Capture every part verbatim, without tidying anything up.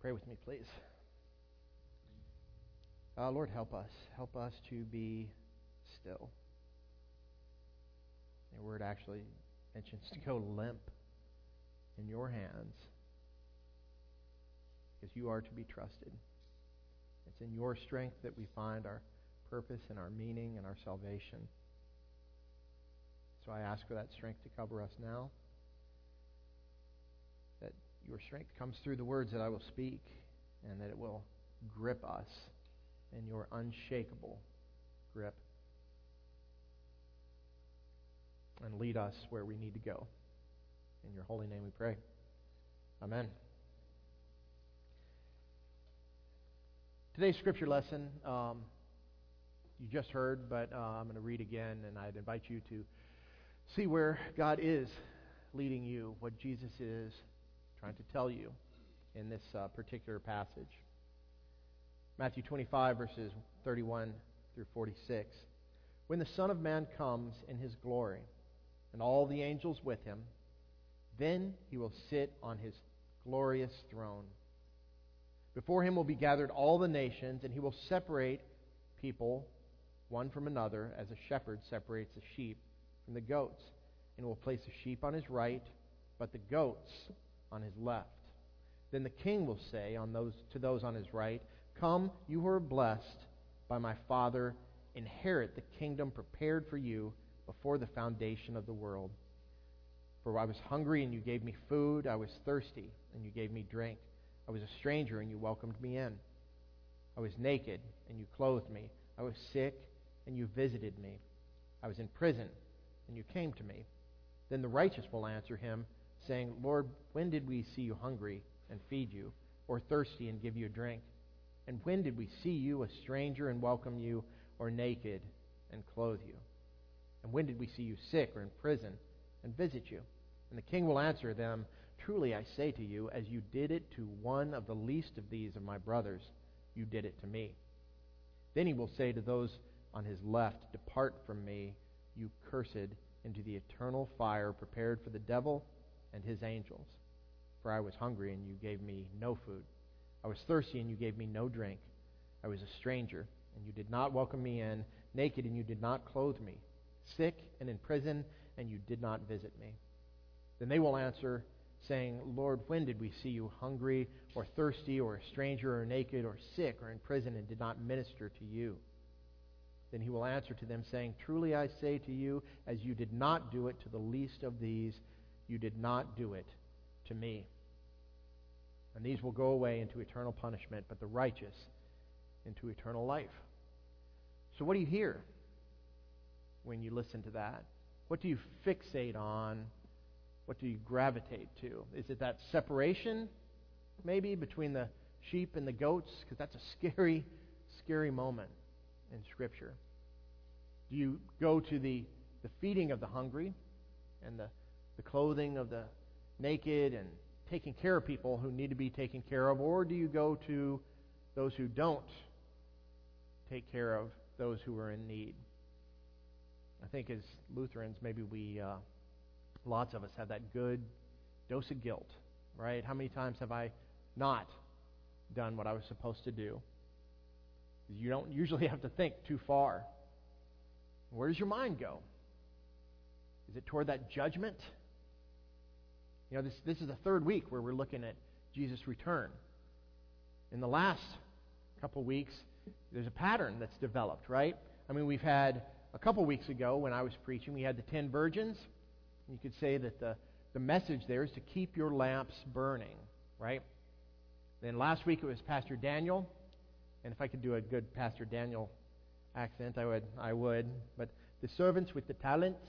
Pray with me, please. Uh, Lord, help us. Help us to be still. Your word actually mentions to go limp in your hands, because you are to be trusted. It's in your strength that we find our purpose and our meaning and our salvation. So I ask for that strength to cover us now, that your strength comes through the words that I will speak, and that it will grip us in your unshakable grip and lead us where we need to go. In your holy name we pray. Amen. Today's scripture lesson, um, you just heard, but uh, I'm going to read again, and I'd invite you to see where God is leading you, what Jesus is trying to tell you in this uh, particular passage. Matthew twenty-five, verses thirty-one through forty-six. When the Son of Man comes in his glory, and all the angels with him, then he will sit on his glorious throne. Before him will be gathered all the nations, and he will separate people one from another, as a shepherd separates the sheep from the goats, and will place the sheep on his right, but the goats on his left. Then the king will say on those to those on his right, "Come, you who are blessed by my Father, inherit the kingdom prepared for you before the foundation of the world. For I was hungry, and you gave me food. I was thirsty, and you gave me drink. I was a stranger, and you welcomed me in. I was naked, and you clothed me. I was sick, and you visited me. I was in prison, and you came to me." Then the righteous will answer him, saying, "Lord, when did we see you hungry and feed you, or thirsty and give you a drink? And when did we see you a stranger and welcome you, or naked and clothe you? And when did we see you sick or in prison and visit you?" And the king will answer them, "Truly I say to you, as you did it to one of the least of these of my brothers, you did it to me." Then he will say to those on his left, "Depart from me, you cursed, into the eternal fire prepared for the devil and his angels. For I was hungry, and you gave me no food. I was thirsty, and you gave me no drink. I was a stranger, and you did not welcome me in, naked, and you did not clothe me, sick and in prison, and you did not visit me." Then they will answer, saying, "Lord, when did we see you hungry, or thirsty, or a stranger, or naked, or sick, or in prison, and did not minister to you?" Then he will answer to them, saying, "Truly I say to you, as you did not do it to the least of these, you did not do it to me." And these will go away into eternal punishment, but the righteous into eternal life. So what do you hear when you listen to that? What do you fixate on? What do you gravitate to? Is it that separation, maybe, between the sheep and the goats? Because that's a scary, scary moment in Scripture. Do you go to the, the feeding of the hungry and the, the clothing of the naked and taking care of people who need to be taken care of? Or do you go to those who don't take care of those who are in need? I think as Lutherans, maybe we, uh, lots of us have that good dose of guilt, right? How many times have I not done what I was supposed to do? You don't usually have to think too far. Where does your mind go? Is it toward that judgment? You know, this, this is the third week where we're looking at Jesus' return. In the last couple weeks, there's a pattern that's developed, right? I mean, we've had a couple weeks ago when I was preaching, we had the ten virgins. You could say that the, the message there is to keep your lamps burning, right? Then last week it was Pastor Daniel. And if I could do a good Pastor Daniel accent, I would. I would. But the servants with the talents,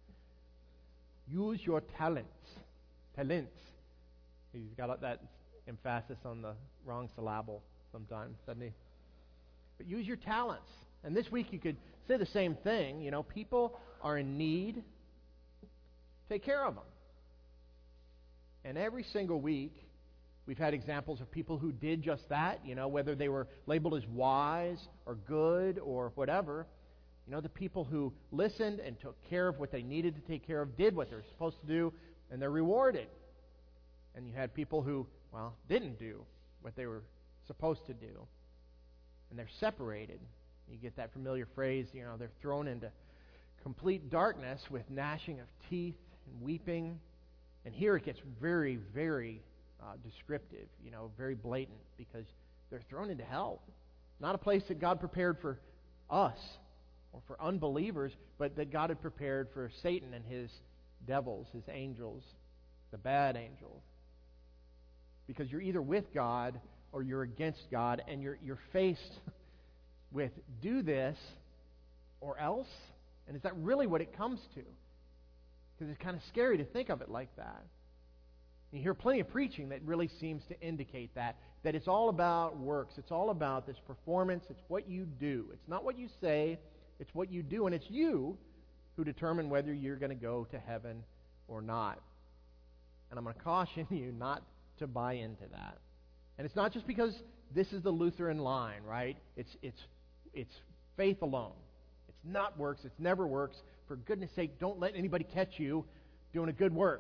use your talents. Talents. He's got that emphasis on the wrong syllable sometimes, doesn't he? But use your talents. And this week you could say the same thing. You know, people are in need. Take care of them. And every single week, we've had examples of people who did just that, you know, whether they were labeled as wise or good or whatever. You know, the people who listened and took care of what they needed to take care of, did what they're supposed to do, and they're rewarded. And you had people who, well, didn't do what they were supposed to do. And they're separated. You get that familiar phrase, you know, they're thrown into complete darkness with gnashing of teeth and weeping. And here it gets very, very uh, descriptive, you know, very blatant, because they're thrown into hell. Not a place that God prepared for us or for unbelievers, but that God had prepared for Satan and his devils, his angels, the bad angels. Because you're either with God or you're against God, and you're you're faced with do this or else. And is that really what it comes to? Because it's kind of scary to think of it like that. You hear plenty of preaching that really seems to indicate that, that it's all about works. It's all about this performance. It's what you do. It's not what you say. It's what you do. And it's you who determine whether you're going to go to heaven or not. And I'm going to caution you not to buy into that. And it's not just because this is the Lutheran line, right? It's it's it's faith alone. It's not works. It's never works. For goodness sake, don't let anybody catch you doing a good work.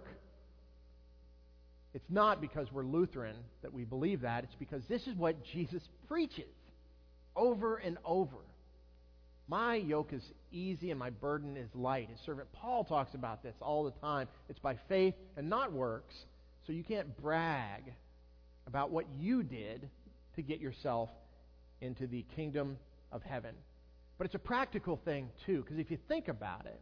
It's not because we're Lutheran that we believe that. It's because this is what Jesus preaches over and over. My yoke is easy and my burden is light. His servant Paul talks about this all the time. It's by faith and not works. So you can't brag about what you did to get yourself into the kingdom of heaven. But it's a practical thing too, because if you think about it,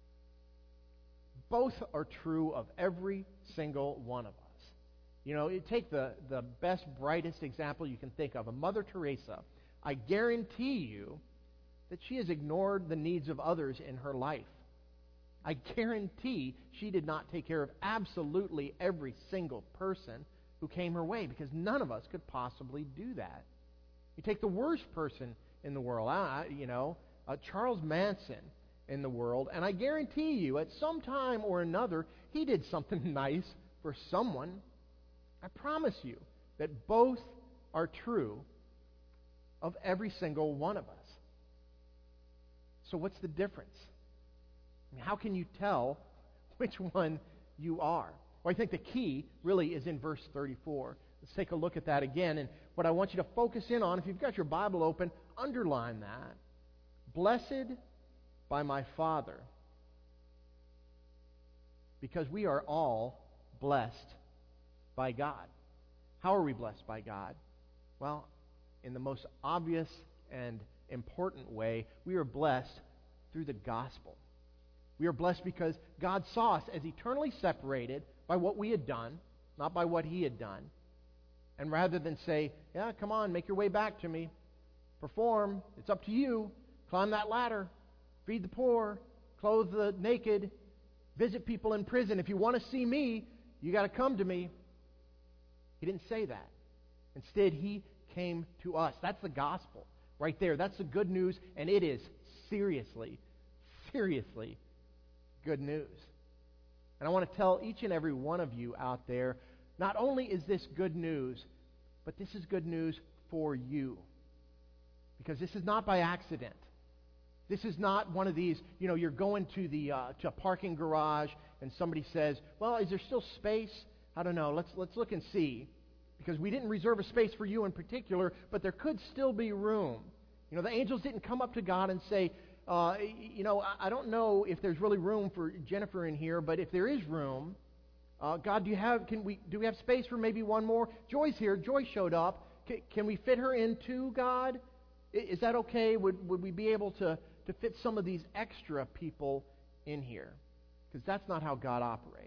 both are true of every single one of us. You know, you take the, the best, brightest example you can think of, a Mother Teresa. I guarantee you that she has ignored the needs of others in her life. I guarantee she did not take care of absolutely every single person who came her way, because none of us could possibly do that. You take the worst person in the world, uh, you know, uh, Charles Manson in the world, and I guarantee you at some time or another he did something nice for someone. I promise you that both are true of every single one of us. So what's the difference? I mean, how can you tell which one you are? Well, I think the key really is in verse thirty-four. Let's take a look at that again. And what I want you to focus in on, if you've got your Bible open, underline that. Blessed by my Father, because we are all blessed by God. How are we blessed by God? Well, in the most obvious and important way, we are blessed through the gospel. We are blessed because God saw us as eternally separated by what we had done, not by what He had done. And rather than say, yeah, come on, make your way back to me, perform, it's up to you, climb that ladder, feed the poor, clothe the naked, visit people in prison. If you want to see me, you got to come to me. He didn't say that. Instead, He came to us. That's the gospel right there. That's the good news, and it is seriously, seriously good news. And I want to tell each and every one of you out there, not only is this good news, but this is good news for you. Because this is not by accident. This is not one of these, you know, you're going to the uh, to a parking garage and somebody says, well, is there still space? I don't know. Let's let's look and see. Because we didn't reserve a space for you in particular, but there could still be room. You know, the angels didn't come up to God and say, uh, you know, I, I don't know if there's really room for Jennifer in here, but if there is room, uh, God, do you have? Can we do we have space for maybe one more? Joy's here. Joy showed up. C- can we fit her in too, God? I, is that okay? Would would we be able to to fit some of these extra people in here? Because that's not how God operates.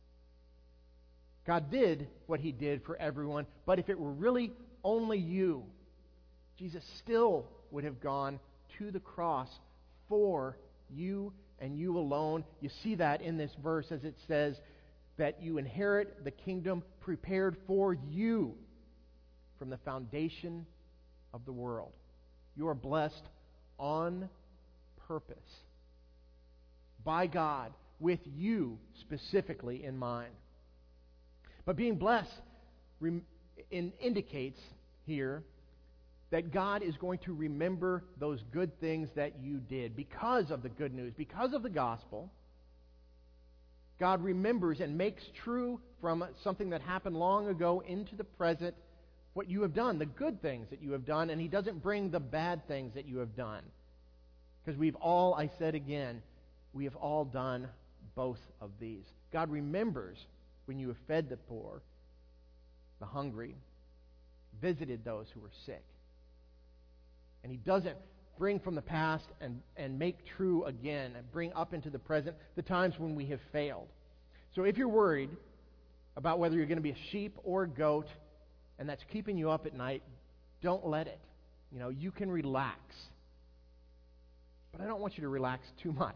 God did what He did for everyone, but if it were really only you, Jesus still would have gone to the cross for you and you alone. You see that in this verse as it says that you inherit the kingdom prepared for you from the foundation of the world. You are blessed on purpose by God with you specifically in mind. But being blessed rem- in, indicates here that God is going to remember those good things that you did because of the good news, because of the gospel. God remembers and makes true from something that happened long ago into the present what you have done, the good things that you have done, and He doesn't bring the bad things that you have done. Because we've all, I said again, we have all done both of these. God remembers when you have fed the poor, the hungry, visited those who were sick. And He doesn't bring from the past and, and make true again and bring up into the present the times when we have failed. So if you're worried about whether you're going to be a sheep or a goat and that's keeping you up at night, don't let it. You know, you can relax. But I don't want you to relax too much.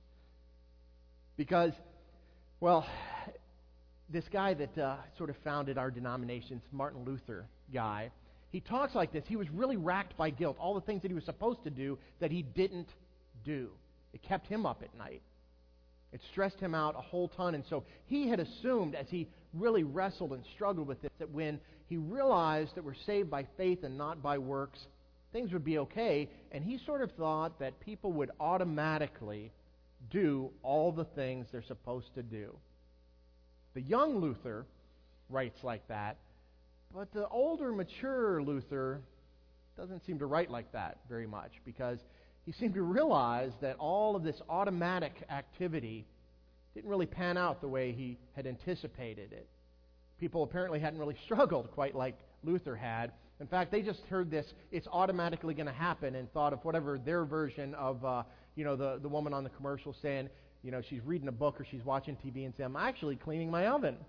Because, well, this guy that uh, sort of founded our denomination, Martin Luther guy, he talks like this. He was really racked by guilt. All the things that he was supposed to do that he didn't do. It kept him up at night. It stressed him out a whole ton. And so he had assumed, as he really wrestled and struggled with this, that when he realized that we're saved by faith and not by works, things would be okay. And he sort of thought that people would automatically do all the things they're supposed to do. The young Luther writes like that. But the older, mature Luther doesn't seem to write like that very much, because he seemed to realize that all of this automatic activity didn't really pan out the way he had anticipated it. People apparently hadn't really struggled quite like Luther had. In fact, they just heard this, it's automatically going to happen, and thought of whatever their version of, uh, you know, the, the woman on the commercial saying, you know, she's reading a book or she's watching T V and saying, I'm actually cleaning my oven.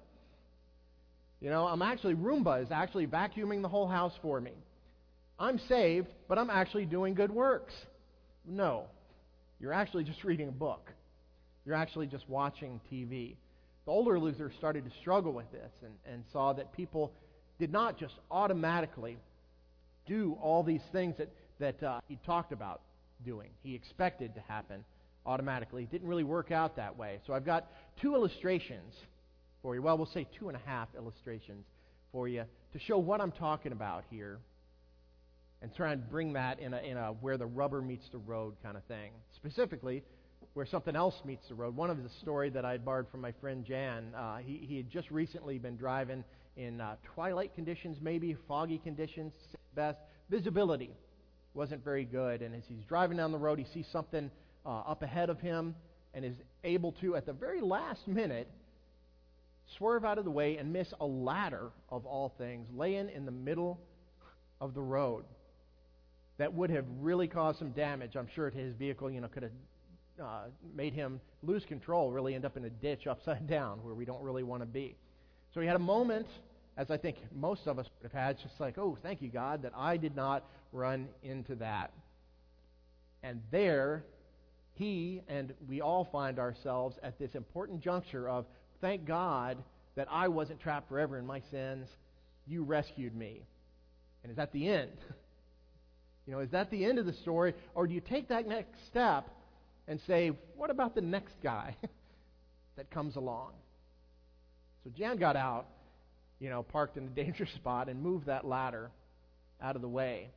You know, I'm actually, Roomba is actually vacuuming the whole house for me. I'm saved, but I'm actually doing good works. No. You're actually just reading a book. You're actually just watching T V. The older Luther started to struggle with this and, and saw that people did not just automatically do all these things that, that uh, he talked about doing. He expected to happen automatically. It didn't really work out that way. So I've got two illustrations for you. Well, we'll say two and a half illustrations for you to show what I'm talking about here, and try and bring that in a, in a where the rubber meets the road kind of thing. Specifically, where something else meets the road. One of the story that I had borrowed from my friend Jan. Uh, he, he had just recently been driving in uh, twilight conditions, maybe foggy conditions, best. Visibility wasn't very good, and as he's driving down the road, he sees something uh, up ahead of him, and is able to, at the very last minute, swerve out of the way and miss a ladder, of all things, laying in the middle of the road. That would have really caused some damage, I'm sure, to his vehicle. You know, could have uh, made him lose control, really end up in a ditch upside down where we don't really want to be. So he had a moment, as I think most of us would have had, just like, oh, thank you, God, that I did not run into that. And there, he and we all find ourselves at this important juncture of, thank God that I wasn't trapped forever in my sins. You rescued me. And is that the end? You know, is that the end of the story? Or do you take that next step and say, what about the next guy that comes along? So Jan got out, you know, parked in a dangerous spot and moved that ladder out of the way.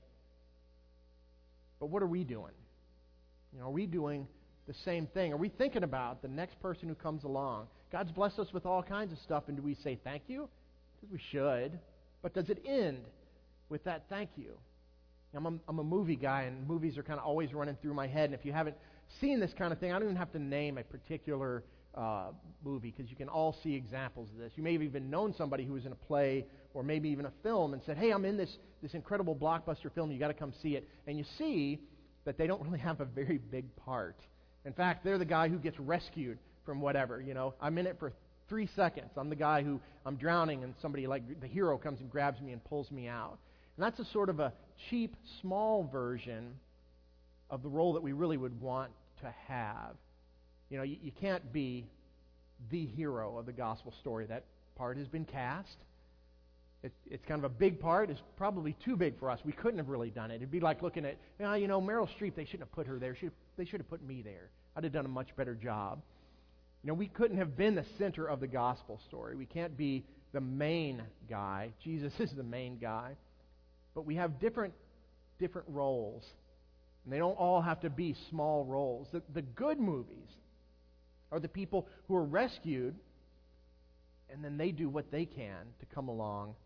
But what are we doing? You know, are we doing the same thing? Are we thinking about the next person who comes along? God's blessed us with all kinds of stuff, and do we say thank you? Because we should. But does it end with that thank you? I'm a, I'm a movie guy, and movies are kind of always running through my head. And if you haven't seen this kind of thing, I don't even have to name a particular uh, movie, because you can all see examples of this. You may have even known somebody who was in a play or maybe even a film and said, hey, I'm in this, this incredible blockbuster film. You got to come see it. And you see that they don't really have a very big part. In fact, they're the guy who gets rescued from whatever. You know, I'm in it for three seconds. I'm the guy who, I'm drowning, and somebody like the hero comes and grabs me and pulls me out. And that's a sort of a cheap, small version of the role that we really would want to have. You know, you, you can't be the hero of the gospel story. That part has been cast. It, it's kind of a big part. It's probably too big for us. We couldn't have really done it. It'd be like looking at, well, you know, Meryl Streep, they shouldn't have put her there. Should, they should have put me there. I'd have done a much better job. You know, we couldn't have been the center of the gospel story. We can't be the main guy. Jesus is the main guy. But we have different different roles. And they don't all have to be small roles. The, the good movies are the people who are rescued, and then they do what they can to come along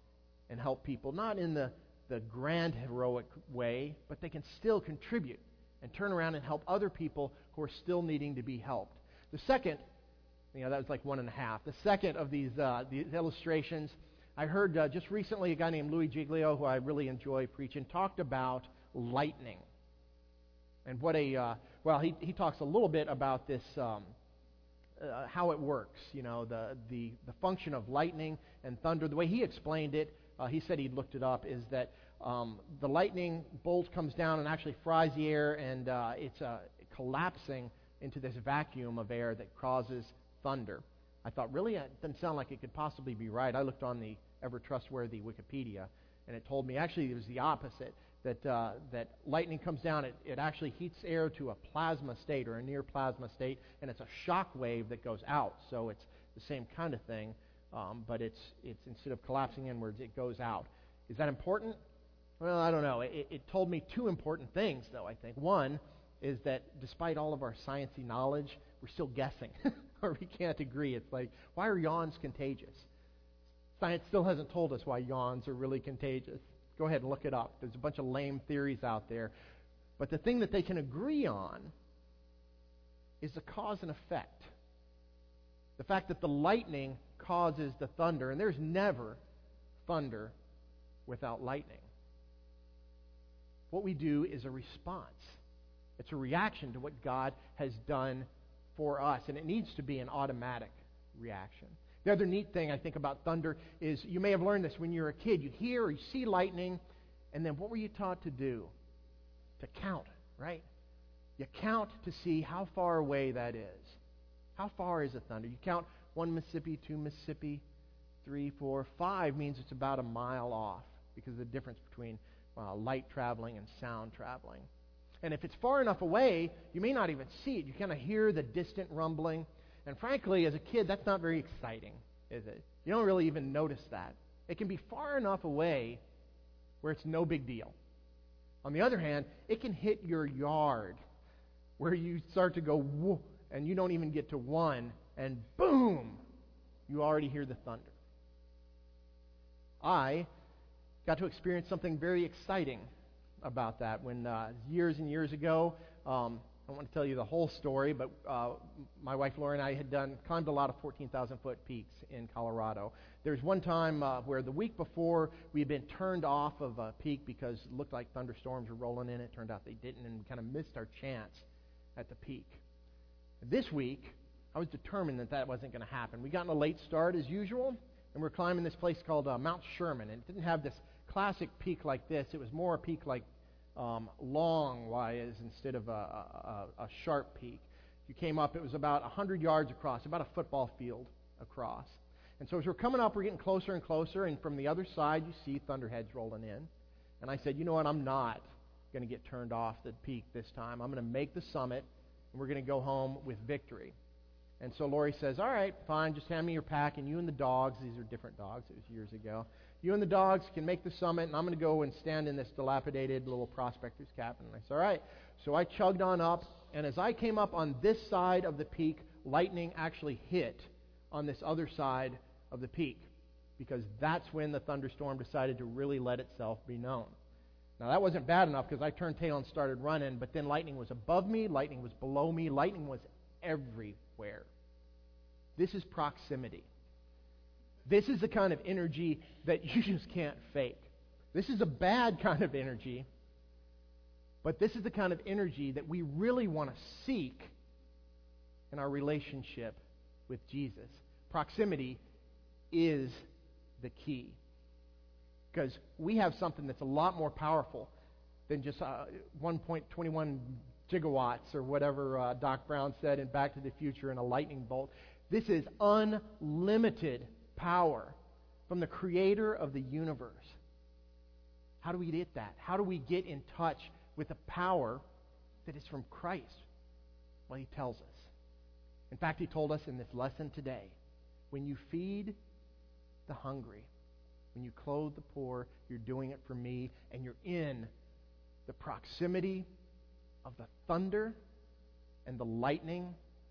and help people, not in the, the grand heroic way, but they can still contribute and turn around and help other people who are still needing to be helped. The second, you know, that was like one and a half. The second of these, uh, these illustrations, I heard uh, just recently a guy named Louis Giglio, who I really enjoy preaching, talked about lightning. And what a, uh, well, he, he talks a little bit about this, um, uh, how it works, you know, the, the, the function of lightning and thunder. The way he explained it, uh, he said he'd looked it up, is that um, the lightning bolt comes down and actually fries the air, and uh, it's uh, collapsing into this vacuum of air that causes thunder. I thought, really? It doesn't sound like it could possibly be right. I looked on the ever-trustworthy Wikipedia, and it told me actually it was the opposite, that uh, that lightning comes down, it, it actually heats air to a plasma state or a near plasma state, and it's a shock wave that goes out. So it's the same kind of thing, um, but it's it's instead of collapsing inwards, it goes out. Is that important? Well, I don't know. It, it told me two important things, though, I think. One is that despite all of our sciencey knowledge, we're still guessing, or we can't agree. It's like, why are yawns contagious? Science still hasn't told us why yawns are really contagious. Go ahead and look it up. There's a bunch of lame theories out there. But the thing that they can agree on is the cause and effect. The fact that the lightning causes the thunder, and there's never thunder without lightning. What we do is a response. It's a reaction to what God has done for us, and it needs to be an automatic reaction. The other neat thing I think about thunder is, you may have learned this when you were a kid. You hear or you see lightning, and then what were you taught to do? To count, right? You count to see how far away that is. How far is a thunder? You count one Mississippi, two Mississippi, three, four, five means it's about a mile off because of the difference between uh, light traveling and sound traveling. And if it's far enough away, you may not even see it. You kind of hear the distant rumbling. And frankly, as a kid, that's not very exciting, is it? You don't really even notice that. It can be far enough away where it's no big deal. On the other hand, it can hit your yard where you start to go, whoa, and you don't even get to one, and boom, you already hear the thunder. I got to experience something very exciting about that when uh, years and years ago, um, I don't want to tell you the whole story, but uh, my wife Laura and I had done climbed a lot of fourteen thousand foot peaks in Colorado. There's one time uh, where the week before we had been turned off of a peak because it looked like thunderstorms were rolling in. It turned out they didn't, and we kind of missed our chance at the peak. This week, I was determined that that wasn't going to happen. We got in a late start as usual, and we're climbing this place called uh, Mount Sherman, and it didn't have this classic peak like this. It was more a peak like Um, long wise instead of a, a, a sharp peak. You came up, it was about one hundred yards across, about a football field across. And so as we're coming up, we're getting closer and closer, and from the other side you see thunderheads rolling in. And I said, you know what, I'm not going to get turned off the peak this time. I'm going to make the summit, and we're going to go home with victory. And so Lori says, all right, fine, just hand me your pack, and you and the dogs, these are different dogs, it was years ago, you and the dogs can make the summit, and I'm going to go and stand in this dilapidated little prospector's cabin. And I said, all right. So I chugged on up, and as I came up on this side of the peak, lightning actually hit on this other side of the peak, because that's when the thunderstorm decided to really let itself be known. Now, that wasn't bad enough, because I turned tail and started running, but then lightning was above me, lightning was below me, lightning was everywhere. This is proximity. This is the kind of energy that you just can't fake. This is a bad kind of energy, but this is the kind of energy that we really want to seek in our relationship with Jesus. Proximity is the key, because we have something that's a lot more powerful than just uh, one point two one gigawatts or whatever uh, Doc Brown said in Back to the Future in a lightning bolt. This is unlimited power from the creator of the universe. How do we get that? How do we get in touch with the power that is from Christ? Well, he tells us. In fact, he told us in this lesson today, when you feed the hungry, when you clothe the poor, you're doing it for me, and you're in the proximity of the thunder and the lightning,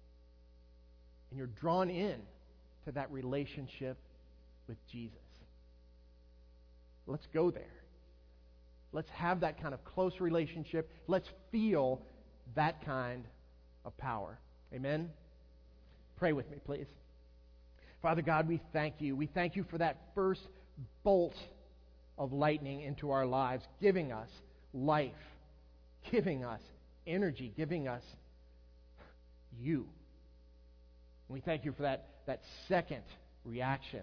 and you're drawn in to that relationship with Jesus. Let's go there. Let's have that kind of close relationship. Let's feel that kind of power. Amen? Pray with me, please. Father God, we thank you. We thank you for that first bolt of lightning into our lives, giving us life, giving us energy, giving us you. We thank you for that, that second reaction,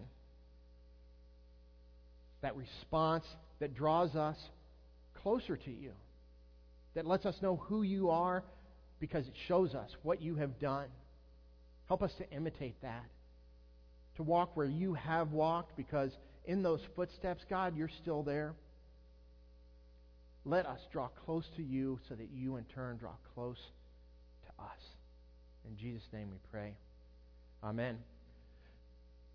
that response that draws us closer to you, that lets us know who you are because it shows us what you have done. Help us to imitate that, to walk where you have walked, because in those footsteps, God, you're still there. Let us draw close to you so that you in turn draw close to us. In Jesus' name we pray. Amen.